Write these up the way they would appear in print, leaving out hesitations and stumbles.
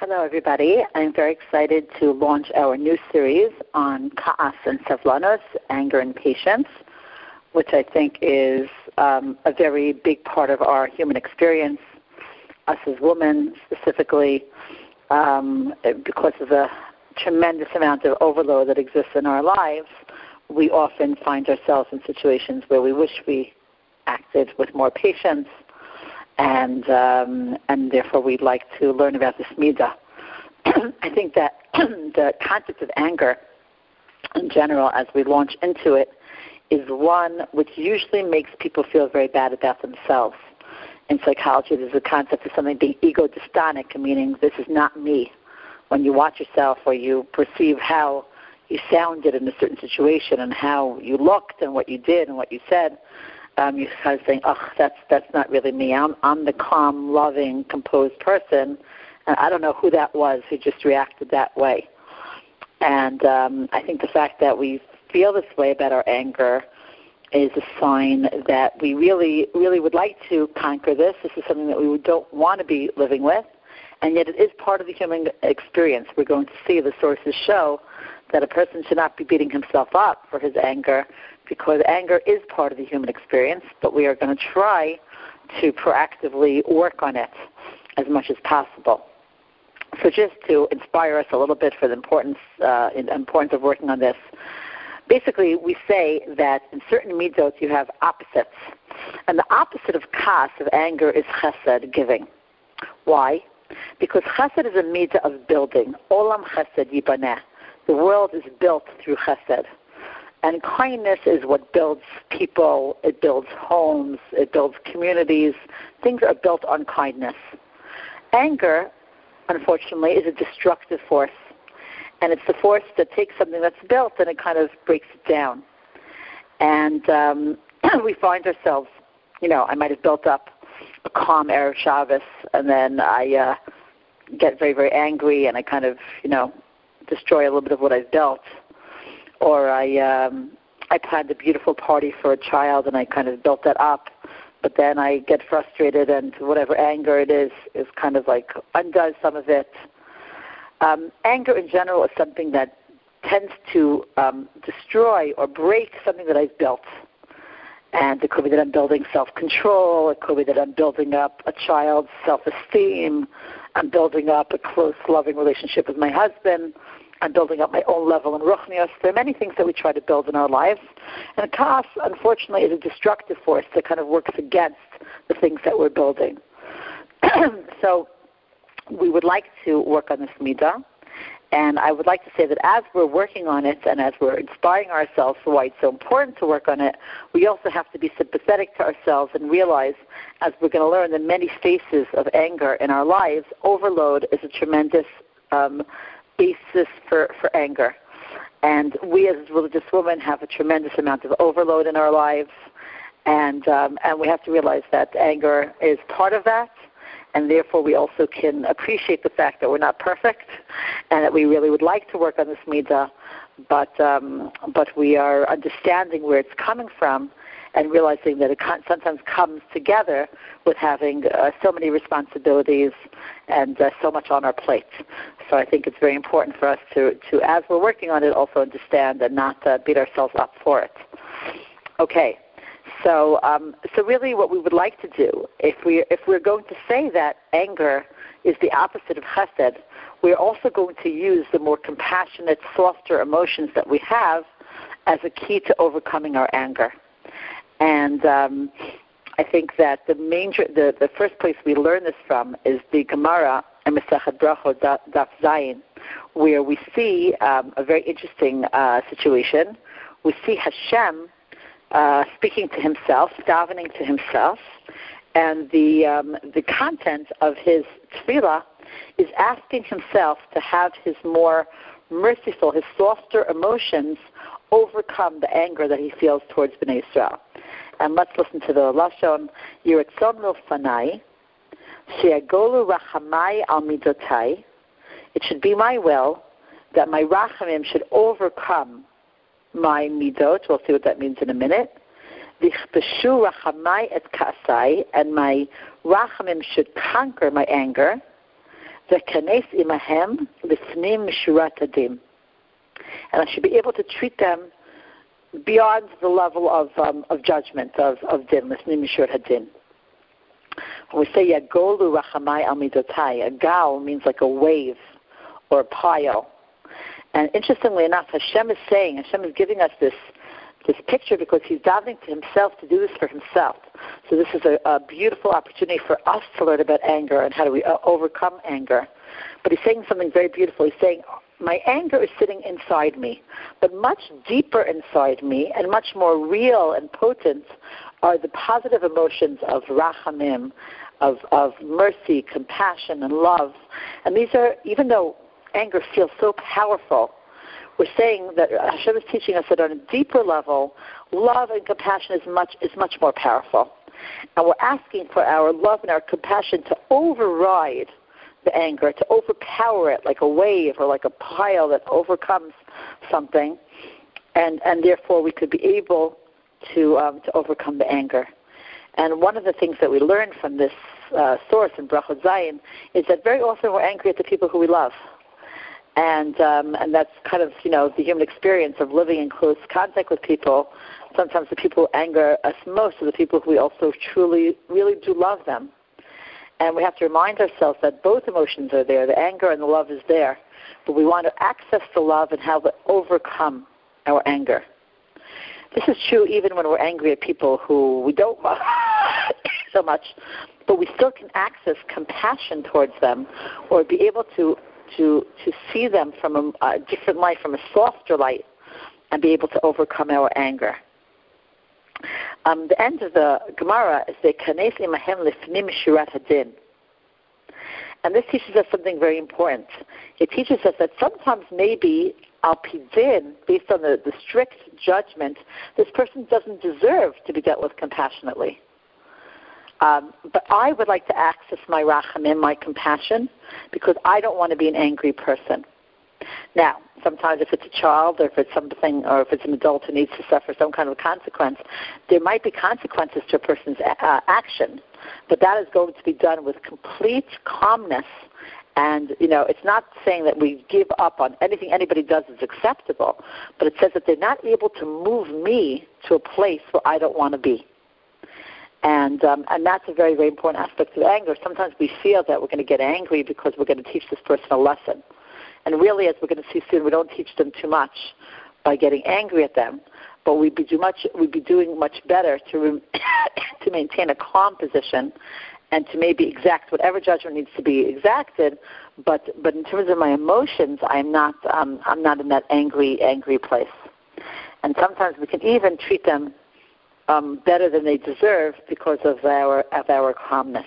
Hello, everybody. I'm very excited to launch our new series on Ka'as and Savlanos, anger and patience, which I think is a very big part of our human experience, us as women specifically, because of the tremendous amount of overload that exists in our lives. We often find ourselves in situations where we wish we acted with more patience, and therefore we'd like to learn about this midah. I think that the concept of anger in general, as we launch into it, is one which usually makes people feel very bad about themselves. In psychology, there's a concept of something being ego-dystonic, meaning this is not me. When you watch yourself or you perceive how you sounded in a certain situation and how you looked and what you did and what you said, you kind of think, that's not really me. I'm the calm, loving, composed person, and I don't know who that was who just reacted that way. And I think the fact that we feel this way about our anger is a sign that we really, really would like to conquer this. This is something that we don't want to be living with, and yet it is part of the human experience. We're going to see the sources show that a person should not be beating himself up for his anger, because anger is part of the human experience, but we are going to try to proactively work on it as much as possible. So just to inspire us a little bit for the importance of working on this, basically we say that in certain midot you have opposites. And the opposite of kas, of anger, is chesed, giving. Why? Because chesed is a midah of building. Olam chesed yibaneh. The world is built through chesed. And kindness is what builds people, it builds homes, it builds communities. Things are built on kindness. Anger, unfortunately, is a destructive force. And it's the force that takes something that's built and it kind of breaks it down. And we find ourselves, I might have built up a calm Erev Shabbos, and then I get very, very angry, and I kind of, destroy a little bit of what I've built. Or I planned a beautiful party for a child, and I kind of built that up, but then I get frustrated, and whatever anger it is kind of like undoes some of it. Anger in general is something that tends to destroy or break something that I've built. And it could be that I'm building self-control. It could be that I'm building up a child's self-esteem. I'm building up a close, loving relationship with my husband. I'm building up my own level in ruchnius. There are many things that we try to build in our lives. And kas, unfortunately, is a destructive force that kind of works against the things that we're building. So we would like to work on this midah. And I would like to say that as we're working on it and as we're inspiring ourselves for why it's so important to work on it, we also have to be sympathetic to ourselves and realize, as we're going to learn the many faces of anger in our lives, overload is a tremendous basis for anger. And we as religious women have a tremendous amount of overload in our lives, and we have to realize that anger is part of that. And therefore we also can appreciate the fact that we're not perfect and that we really would like to work on this midah, but we are understanding where it's coming from and realizing that it sometimes comes together with having so many responsibilities and so much on our plate. So I think it's very important for us to as we're working on it, also understand and not beat ourselves up for it. Okay. So really what we would like to do, if we're going to say that anger is the opposite of chesed, we're also going to use the more compassionate, softer emotions that we have as a key to overcoming our anger. And I think that the first place we learn this from is the Gemara in Masechet Brachot, Daf Zayin, where we see a very interesting situation. We see Hashem speaking to himself, davening to himself, and the content of his tefillah is asking himself to have his more merciful, his softer emotions overcome the anger that he feels towards Bnei Israel. And let's listen to the Lashon. Yiratzon milfanai, she'agolu rachamai al midotai. It should be my will that my rachamim should overcome my midot. We'll see what that means in a minute. Vichbeshu rachamai et kasai, and my rachamim should conquer my anger. V'kanes imahem lifnim mishurat hadim. And I should be able to treat them beyond the level of judgment, of din, lifnim mishurat hadin. When we say Yagolu Rachamai Al Midotai, a gal means like a wave or a pile. And interestingly enough, Hashem is giving us this picture because he's davening to himself to do this for himself. So this is a beautiful opportunity for us to learn about anger and how do we overcome anger. But he's saying something very beautiful. He's saying, my anger is sitting inside me, but much deeper inside me and much more real and potent are the positive emotions of rachamim, of mercy, compassion, and love. And these are, even though anger feels so powerful, we're saying that Hashem is teaching us that on a deeper level, love and compassion is much more powerful. And we're asking for our love and our compassion to override the anger, to overpower it like a wave or like a pile that overcomes something, and therefore we could be able to overcome the anger. And one of the things that we learn from this source in Brachot Zayin is that very often we're angry at the people who we love. And that's kind of, the human experience of living in close contact with people. Sometimes the people who anger us most are the people who we also truly, really do love them. And we have to remind ourselves that both emotions are there. The anger and the love is there. But we want to access the love and how to overcome our anger. This is true even when we're angry at people who we don't love so much, but we still can access compassion towards them or be able to see them from a different light, from a softer light, and be able to overcome our anger. The end of the Gemara is the Kanes imahem lifnim mishurat hadin. And this teaches us something very important. It teaches us that sometimes maybe al pidin, based on the strict judgment, this person doesn't deserve to be dealt with compassionately. But I would like to access my rachamim, my compassion, because I don't want to be an angry person. Now, sometimes if it's a child or if it's something, or if it's an adult who needs to suffer some kind of consequence, there might be consequences to a person's action, but that is going to be done with complete calmness. And, it's not saying that we give up on anything anybody does is acceptable, but it says that they're not able to move me to a place where I don't want to be. And that's a very, very important aspect of anger. Sometimes we feel that we're going to get angry because we're going to teach this person a lesson. And really, as we're going to see soon, we don't teach them too much by getting angry at them, but we'd be doing much better to maintain a calm position and to maybe exact whatever judgment needs to be exacted. But in terms of my emotions, I'm not in that angry place. And sometimes we can even treat them better than they deserve because of our calmness.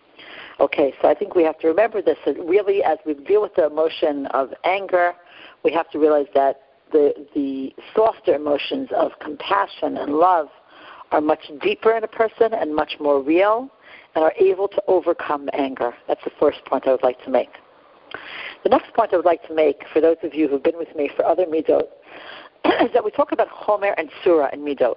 Okay, so I think we have to remember this. That really, as we deal with the emotion of anger, we have to realize that the softer emotions of compassion and love are much deeper in a person and much more real and are able to overcome anger. That's the first point I would like to make. The next point I would like to make, for those of you who have been with me for other midot, is that we talk about chomer and surah in midot.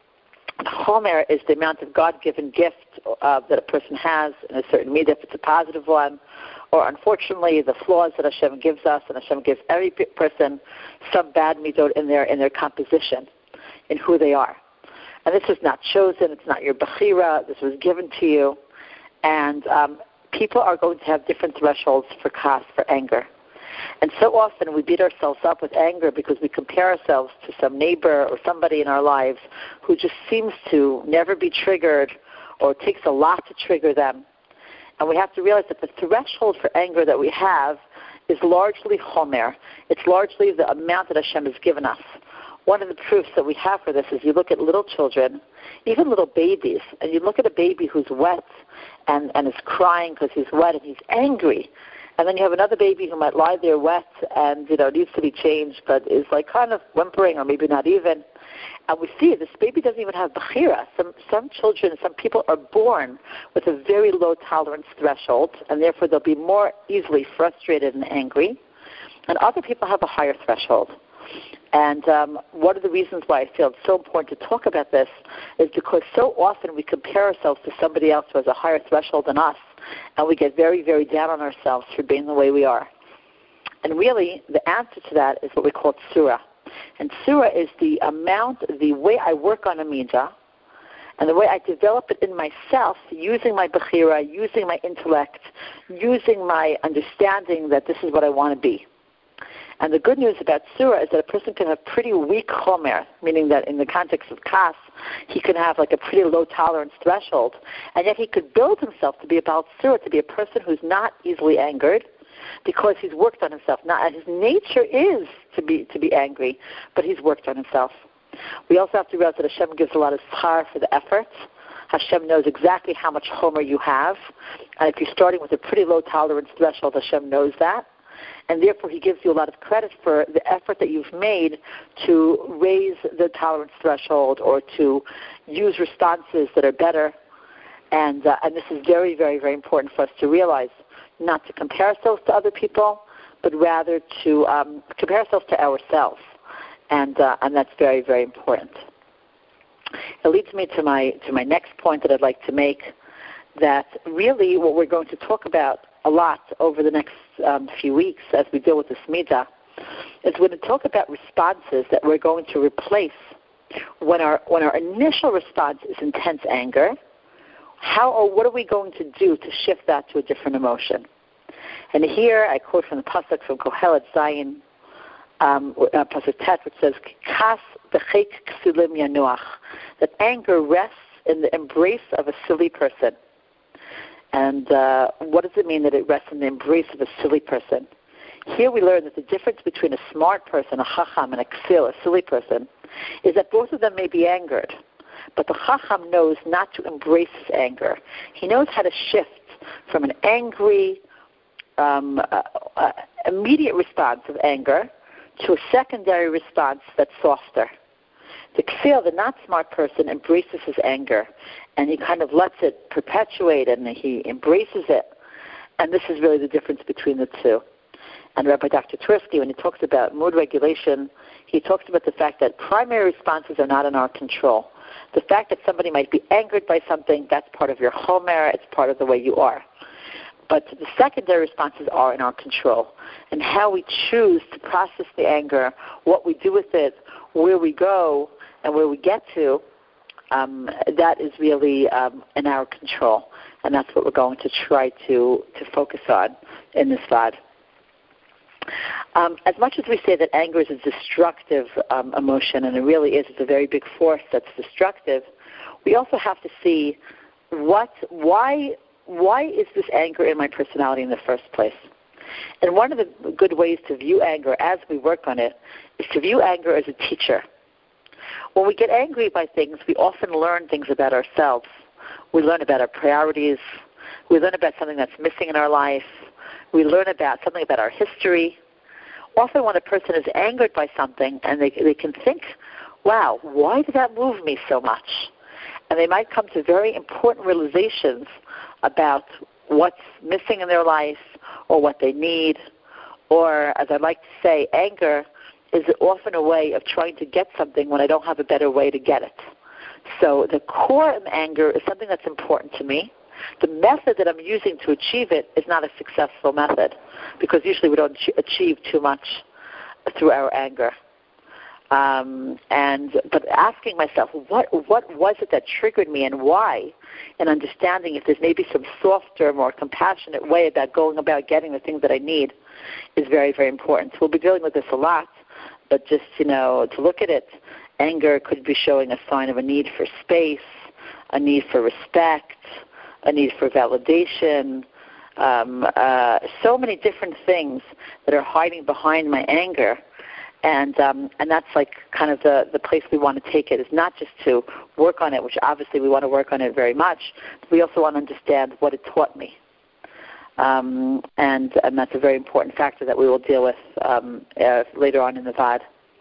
Chomer is the amount of God-given gift that a person has in a certain midah, if it's a positive one, or unfortunately the flaws that Hashem gives us, and Hashem gives every person some bad midot in their composition, in who they are. And this is not chosen, it's not your bechira, this was given to you, and people are going to have different thresholds for kas, for anger. And so often we beat ourselves up with anger because we compare ourselves to some neighbor or somebody in our lives who just seems to never be triggered or it takes a lot to trigger them. And we have to realize that the threshold for anger that we have is largely chomer. It's largely the amount that Hashem has given us. One of the proofs that we have for this is you look at little children, even little babies, and you look at a baby who's wet and is crying because he's wet and he's angry. And then you have another baby who might lie there wet and, needs to be changed, but is like kind of whimpering or maybe not even. And we see this baby doesn't even have bechira. Some children, some people are born with a very low tolerance threshold, and therefore they'll be more easily frustrated and angry. And other people have a higher threshold. And one of the reasons why I feel it's so important to talk about this is because so often we compare ourselves to somebody else who has a higher threshold than us, and we get very, very down on ourselves for being the way we are. And really, the answer to that is what we call tsura. And tsura is the way I work on a midah, and the way I develop it in myself, using my bechira, using my intellect, using my understanding that this is what I want to be. And the good news about tsura is that a person can have pretty weak chomer, meaning that in the context of kas, he can have like a pretty low tolerance threshold, and yet he could build himself to be about tsura, to be a person who's not easily angered, because he's worked on himself. Now, his nature is to be angry, but he's worked on himself. We also have to realize that Hashem gives a lot of schar for the efforts. Hashem knows exactly how much chomer you have, and if you're starting with a pretty low tolerance threshold, Hashem knows that. And therefore, he gives you a lot of credit for the effort that you've made to raise the tolerance threshold or to use responses that are better. And this is very, very, very important for us to realize, not to compare ourselves to other people, but rather to compare ourselves to ourselves. And that's very, very important. It leads me to my next point that I'd like to make, that really what we're going to talk about a lot over the next few weeks as we deal with this midah is we're going to talk about responses that we're going to replace when our initial response is intense anger. How or what are we going to do to shift that to a different emotion? And here I quote from the pasuk from Kohelet Zayin, pasuk Tet, which says, "Kas b'chek ksulim yanuach," that anger rests in the embrace of a silly person. And what does it mean that it rests in the embrace of a silly person? Here we learn that the difference between a smart person, a chacham, and a ksil, a silly person, is that both of them may be angered. But the chacham knows not to embrace his anger. He knows how to shift from an angry, immediate response of anger to a secondary response that's softer. The ksil, the not smart person, embraces his anger, and he kind of lets it perpetuate, and he embraces it. And this is really the difference between the two. And Rabbi Dr. Tversky, when he talks about mood regulation, he talks about the fact that primary responses are not in our control. The fact that somebody might be angered by something, that's part of your chomer, it's part of the way you are. But the secondary responses are in our control. And how we choose to process the anger, what we do with it, where we go, and where we get to, that is really in our control. And that's what we're going to try to focus on in this VOD. As much as we say that anger is a destructive emotion, and it really is, it's a very big force that's destructive, we also have to see why is this anger in my personality in the first place? And one of the good ways to view anger as we work on it is to view anger as a teacher. When we get angry by things, we often learn things about ourselves. We learn about our priorities. We learn about something that's missing in our life. We learn about something about our history. Often when a person is angered by something and they can think, wow, why did that move me so much? And they might come to very important realizations about what's missing in their life or what they need. Or, as I like to say, anger is often a way of trying to get something when I don't have a better way to get it. So the core of anger is something that's important to me. The method that I'm using to achieve it is not a successful method, because usually we don't achieve too much through our anger. But asking myself, what was it that triggered me and why, and understanding if there's maybe some softer, more compassionate way about going about getting the things that I need is very, very important. So we'll be dealing with this a lot, but just, to look at it, anger could be showing a sign of a need for space, a need for respect, a need for validation, so many different things that are hiding behind my anger. And that's like kind of the place we want to take it, is not just to work on it, which obviously we want to work on it very much, but we also want to understand what it taught me. And that's a very important factor that we will deal with later on in the VOD.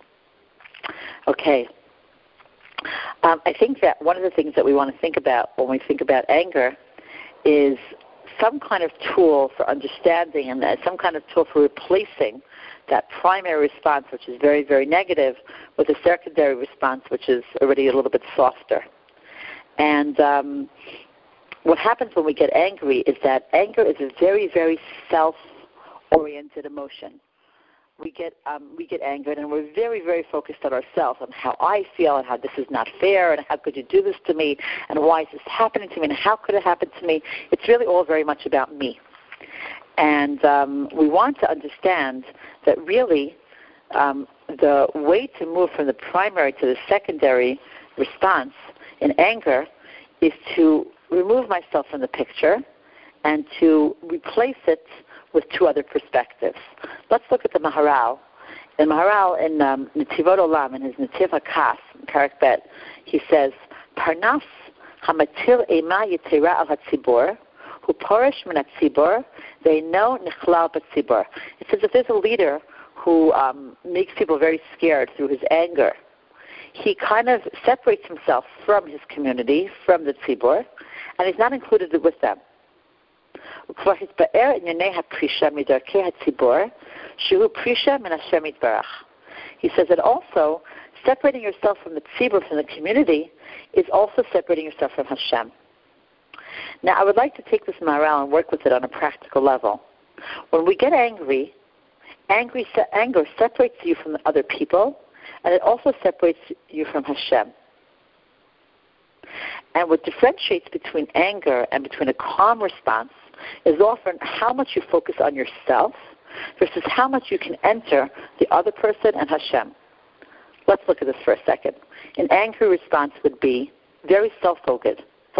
Okay. I think that one of the things that we want to think about when we think about anger is some kind of tool for understanding and some kind of tool for replacing that primary response, which is very, very negative, with a secondary response, which is already a little bit softer. And what happens when we get angry is that anger is a very, very self-oriented emotion. We get angered, and we're very, very focused on ourselves, on how I feel, and how this is not fair, and how could you do this to me, and why is this happening to me, and how could it happen to me? It's really all very much about me. And we want to understand that really the way to move from the primary to the secondary response in anger is to remove myself from the picture and to replace it with two other perspectives. Let's look at the Maharal. The Maharal in Netivot Olam, in his Netiv HaKas, in Parak Bet, he says, Parnas hamatil ema yitira al hatzibor, hu porish min hatzibor, ve'ino nichlal b'tzibor. It says if there's a leader who makes people very scared through his anger, he kind of separates himself from his community, from the tzibor, and he's not included with them. He says that also separating yourself from the tzibur, from the community, is also separating yourself from Hashem. Now, I would like to take this Maharal and work with it on a practical level. When we get angry, anger separates you from the other people, and it also separates you from Hashem. And what differentiates between anger and between a calm response is often how much you focus on yourself versus how much you can enter the other person and Hashem. Let's look at this for a second. An angry response would be very self-focused.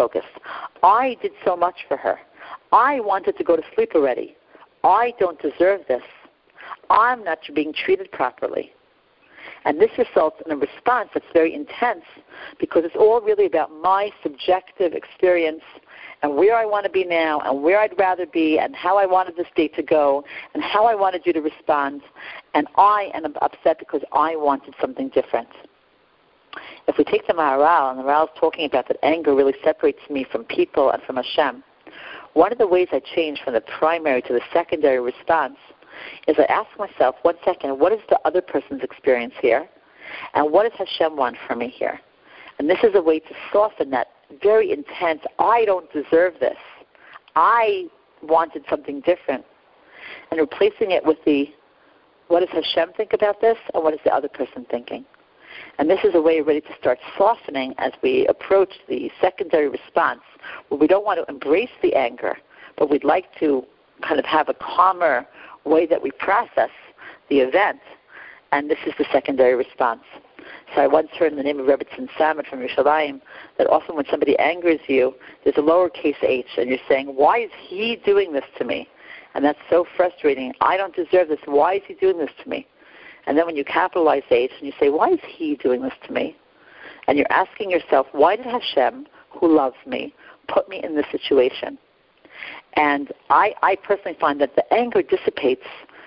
I did so much for her. I wanted to go to sleep already. I don't deserve this. I'm not being treated properly. And this results in a response that's very intense because it's all really about my subjective experience and where I want to be now and where I'd rather be and how I wanted this day to go and how I wanted you to respond. And I am upset because I wanted something different. If we take the Maharal, and the Maharal is talking about that anger really separates me from people and from Hashem, one of the ways I change from the primary to the secondary response is I ask myself, 1 second, what is the other person's experience here? And what does Hashem want from me here? And this is a way to soften that very intense, I don't deserve this. I wanted something different. And replacing it with the, what does Hashem think about this? And what is the other person thinking? And this is a way really to start softening as we approach the secondary response, where we don't want to embrace the anger, but we'd like to kind of have a calmer way that we process the event, and this is the secondary response. So I once heard in the name of Rebbetzin Samet from Yerushalayim that often when somebody angers you, there's a lowercase h, and you're saying, why is he doing this to me? And that's so frustrating. I don't deserve this. Why is he doing this to me? And then when you capitalize H and you say, why is he doing this to me? And you're asking yourself, why did Hashem, who loves me, put me in this situation? And I personally find that the anger dissipates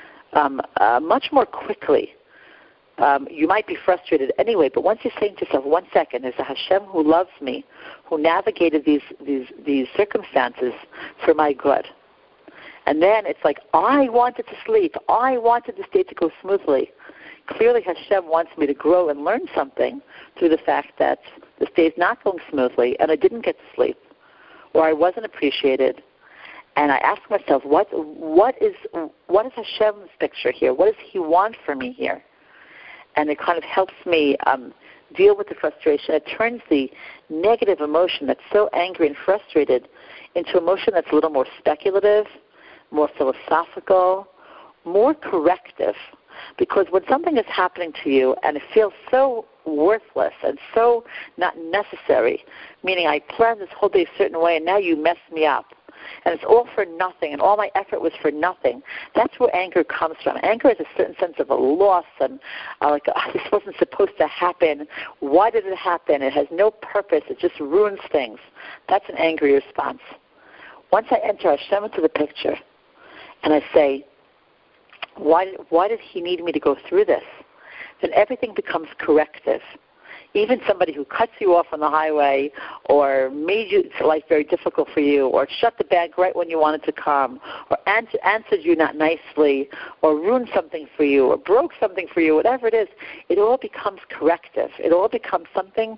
much more quickly. You might be frustrated anyway, but once you're saying to yourself, 1 second, there's a Hashem who loves me, who navigated these circumstances for my good. And then it's like, I wanted to sleep. I wanted this day to go smoothly. Clearly Hashem wants me to grow and learn something through the fact that this day is not going smoothly and I didn't get to sleep or I wasn't appreciated. And I ask myself, what is Hashem's picture here? What does he want for me here? And it kind of helps me deal with the frustration. It turns the negative emotion that's so angry and frustrated into emotion that's a little more speculative, more philosophical, more corrective. Because when something is happening to you and it feels so worthless and so not necessary, meaning I planned this whole day a certain way and now you messed me up, and it's all for nothing and all my effort was for nothing, that's where anger comes from. Anger has a certain sense of a loss and this wasn't supposed to happen. Why did it happen? It has no purpose. It just ruins things. That's an angry response. Once I enter Hashem into the picture and I say, why did he need me to go through this? Then everything becomes corrective. even somebody who cuts you off on the highway or made life very difficult for you, or shut the bank right when you wanted to come, or answered you not nicely, or ruined something for you, or broke something for you, whatever it is, it all becomes corrective. It all becomes something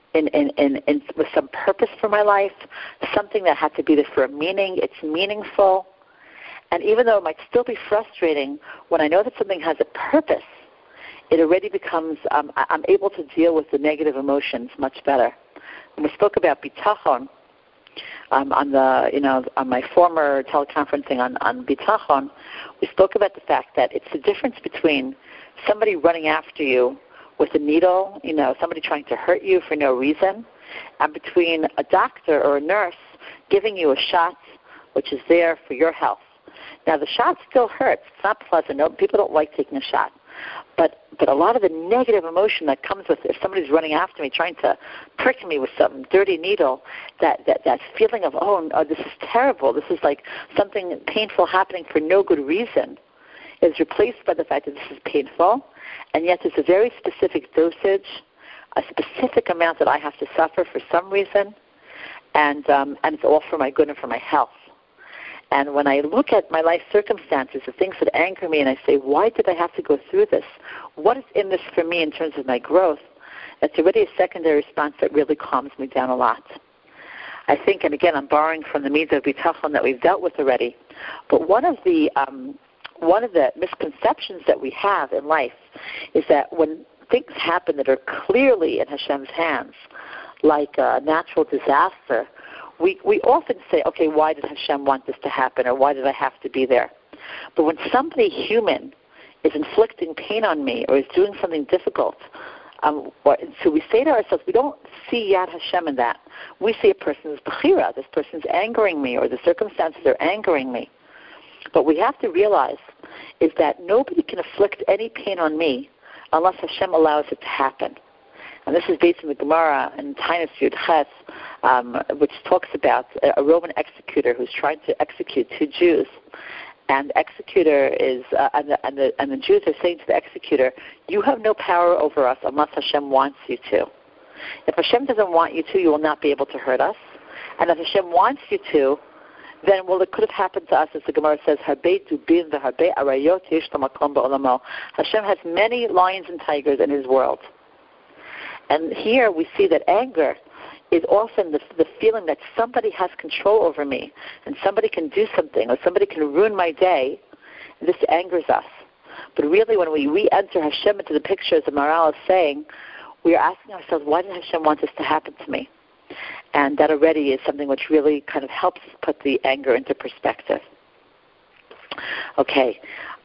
with some purpose for my life, something that had to be there for a meaning. It's meaningful. And even though it might still be frustrating, when I know that something has a purpose, it already becomes, I'm able to deal with the negative emotions much better. When we spoke about bitachon on my former teleconferencing on bitachon, we spoke about the fact that it's the difference between somebody running after you with a needle, somebody trying to hurt you for no reason, and between a doctor or a nurse giving you a shot which is there for your health. Now, the shot still hurts. It's not pleasant. No, people don't like taking a shot. But a lot of the negative emotion that comes with it, if somebody's running after me, trying to prick me with some dirty needle, that feeling of, oh, this is terrible, this is like something painful happening for no good reason, is replaced by the fact that this is painful, and yet there's a very specific dosage, a specific amount that I have to suffer for some reason, and it's all for my good and for my health. And when I look at my life circumstances, the things that anger me, and I say, why did I have to go through this? What is in this for me in terms of my growth? It's already a secondary response that really calms me down a lot. I think, and again, I'm borrowing from the Midah of Bitachon that we've dealt with already, but one of the misconceptions that we have in life is that when things happen that are clearly in Hashem's hands, like a natural disaster, we often say, okay, why did Hashem want this to happen, or why did I have to be there? But when somebody human is inflicting pain on me or is doing something difficult, so we say to ourselves, we don't see Yad Hashem in that. We see a person's bechira, this person's angering me, or the circumstances are angering me. But we have to realize is that nobody can inflict any pain on me unless Hashem allows it to happen. And this is based on the Gemara in Tainus Yud Ches, which talks about a Roman executor who's trying to execute two Jews. And the executor is, and the Jews are saying to the executor, you have no power over us unless Hashem wants you to. If Hashem doesn't want you to, you will not be able to hurt us. And if Hashem wants you to, then, it could have happened to us, as the Gemara says, Hashem has many lions and tigers in his world. And here we see that anger is often the feeling that somebody has control over me, and somebody can do something, or somebody can ruin my day. And this angers us. But really, when we re-enter Hashem into the picture, as the Maharal is saying, we are asking ourselves, why did Hashem want this to happen to me? And that already is something which really kind of helps us put the anger into perspective. Okay.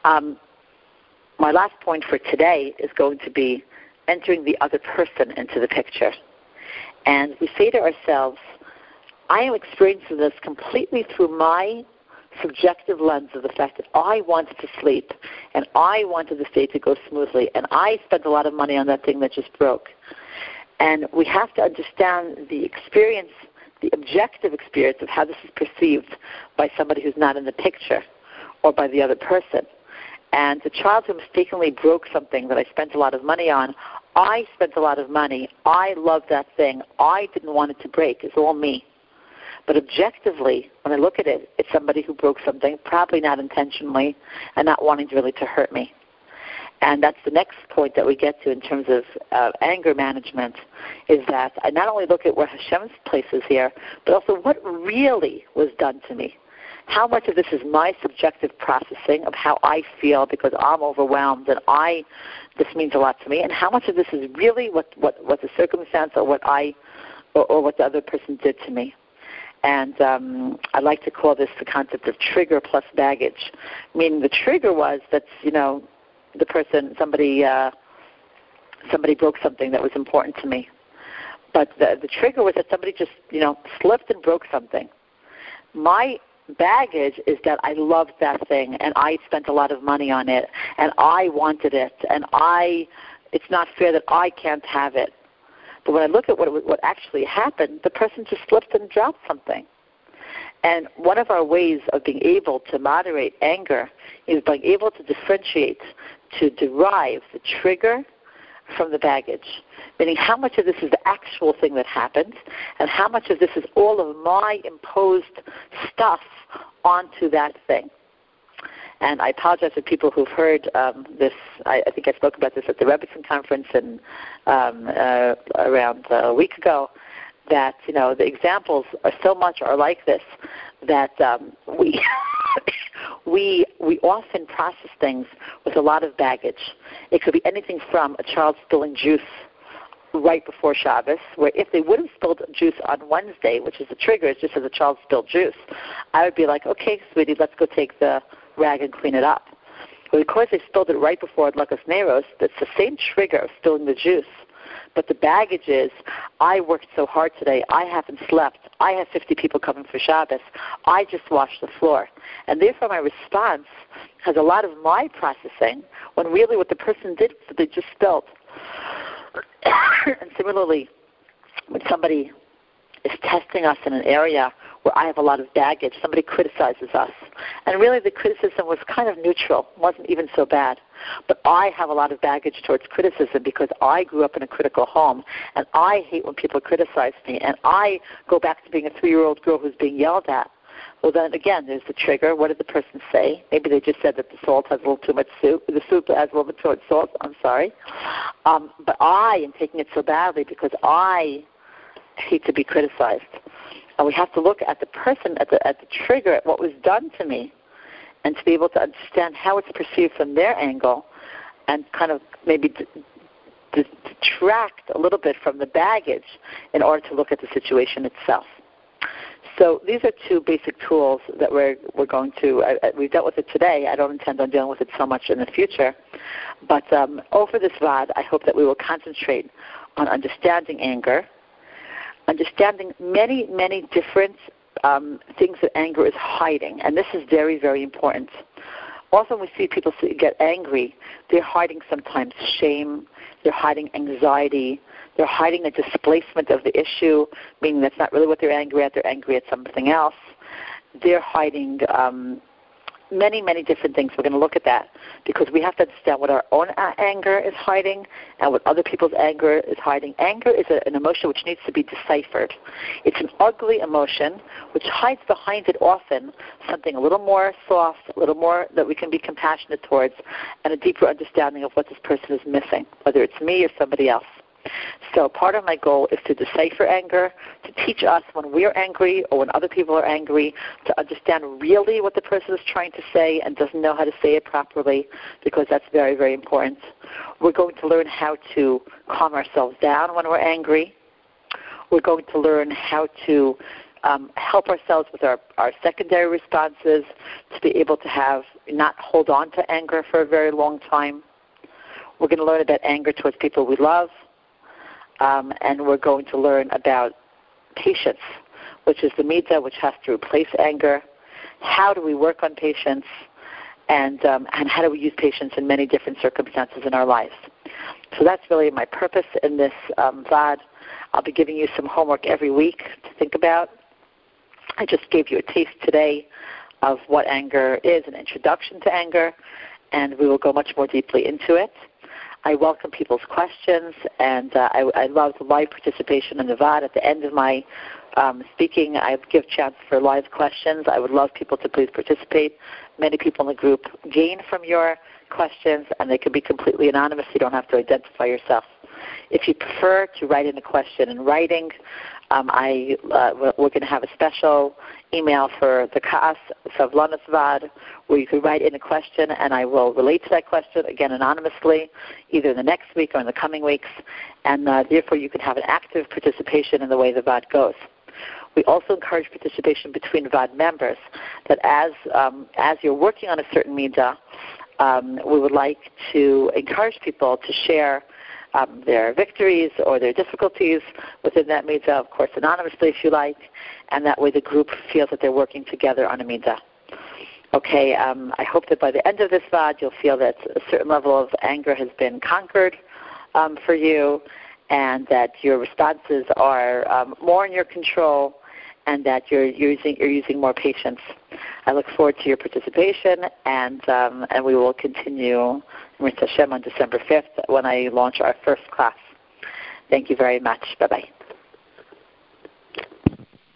My last point for today is going to be entering the other person into the picture. And we say to ourselves, I am experiencing this completely through my subjective lens of the fact that I wanted to sleep, and I wanted the day to go smoothly, and I spent a lot of money on that thing that just broke. And we have to understand the experience, the objective experience of how this is perceived by somebody who's not in the picture or by the other person. And the child who mistakenly broke something that I spent a lot of money on, I spent a lot of money. I love that thing. I didn't want it to break. It's all me. But objectively, when I look at it, it's somebody who broke something, probably not intentionally, and not wanting really to hurt me. And that's the next point that we get to in terms of anger management, is that I not only look at where Hashem's place is here, but also what really was done to me. How much of this is my subjective processing of how I feel because I'm overwhelmed and this means a lot to me, and how much of this is really what the circumstance or what what the other person did to me. And I like to call this the concept of trigger plus baggage, meaning the trigger was that, the person, somebody broke something that was important to me. But the trigger was that somebody just, slipped and broke something. My baggage is that I loved that thing, and I spent a lot of money on it, and I wanted it, and it's not fair that I can't have it. But when I look at what actually happened, the person just slipped and dropped something. And one of our ways of being able to moderate anger is being able to differentiate, to derive the trigger from the baggage? Meaning, how much of this is the actual thing that happened, and how much of this is all of my imposed stuff onto that thing? And I apologize to people who've heard this. I think I spoke about this at the Rebbetzin conference around a week ago, that, the examples are like this, that we often process things with a lot of baggage. It could be anything from a child spilling juice right before Shabbos, where if they would have spilled juice on Wednesday, which is the trigger, it's just as a child spilled juice, I would be like, okay, sweetie, let's go take the rag and clean it up. But because they spilled it right before Adlakas Neiros, that's the same trigger of spilling the juice. But the baggage is, I worked so hard today, I haven't slept, I have 50 people coming for Shabbos, I just washed the floor. And therefore my response has a lot of my processing, when really what the person did was they just spilled. And similarly, when somebody is testing us in an area where I have a lot of baggage, somebody criticizes us. And really the criticism was kind of neutral, wasn't even so bad. But I have a lot of baggage towards criticism because I grew up in a critical home, and I hate when people criticize me, and I go back to being a 3-year-old girl who's being yelled at. Well, then again, there's the trigger. What did the person say? Maybe they just said that the salt has a little too much soup. The soup has a little bit too much salt. I'm sorry. But I am taking it so badly because I hate to be criticized. And we have to look at the person, at the trigger, at what was done to me, and to be able to understand how it's perceived from their angle, and kind of maybe detract a little bit from the baggage in order to look at the situation itself. So these are two basic tools that we're going to, we've dealt with it today. I don't intend on dealing with it so much in the future. But over this VOD, I hope that we will concentrate on understanding anger, understanding many, many different things that anger is hiding. And this is very, very important. Often we see people get angry. They're hiding sometimes shame. They're hiding anxiety. They're hiding a displacement of the issue, meaning that's not really what they're angry at. They're angry at something else. They're hiding many, many different things. We're going to look at that because we have to understand what our own anger is hiding and what other people's anger is hiding. Anger is an emotion which needs to be deciphered. It's an ugly emotion which hides behind it often something a little more soft, a little more that we can be compassionate towards, and a deeper understanding of what this person is missing, whether it's me or somebody else. So part of my goal is to decipher anger, to teach us when we're angry or when other people are angry, to understand really what the person is trying to say and doesn't know how to say it properly, because that's very, very important. We're going to learn how to calm ourselves down when we're angry. We're going to learn how to help ourselves with our secondary responses, to be able to not hold on to anger for a very long time. We're going to learn about anger towards people we love. And we're going to learn about patience, which is the midah which has to replace anger. How do we work on patience, and how do we use patience in many different circumstances in our lives? So that's really my purpose in this VOD. I'll be giving you some homework every week to think about. I just gave you a taste today of what anger is, an introduction to anger, and we will go much more deeply into it. I welcome people's questions, and I love the live participation in the VOD. At the end of my speaking, I give chance for live questions. I would love people to please participate. Many people in the group gain from your questions, and they can be completely anonymous. You don't have to identify yourself. If you prefer to write in a question in writing, we're going to have a special email for the Ka'as Savlanos VOD, where you can write in a question, and I will relate to that question, again, anonymously, either in the next week or in the coming weeks, and therefore you can have an active participation in the way the VOD goes. We also encourage participation between VOD members, that as you're working on a certain midah, we would like to encourage people to share their victories or their difficulties within that midah, of course anonymously if you like, and that way the group feels that they're working together on a midah. Okay, I hope that by the end of this VOD you'll feel that a certain level of anger has been conquered for you, and that your responses are more in your control, and that you're using more patience. I look forward to your participation, and we will continue with Hashem on December 5th when I launch our first class. Thank you very much. Bye-bye.